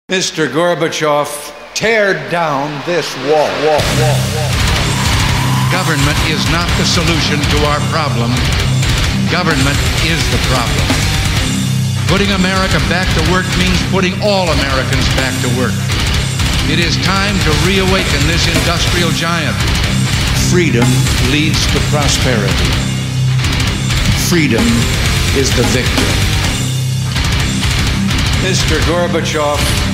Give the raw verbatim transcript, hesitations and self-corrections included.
Mister Gorbachev, tear down this wall. wall, wall, wall. Government is not the solution to our problem. Government is the problem. Putting America back to work means putting all Americans back to work. It is time to reawaken this industrial giant. Freedom leads to prosperity. Freedom is the victor. Mister Gorbachev,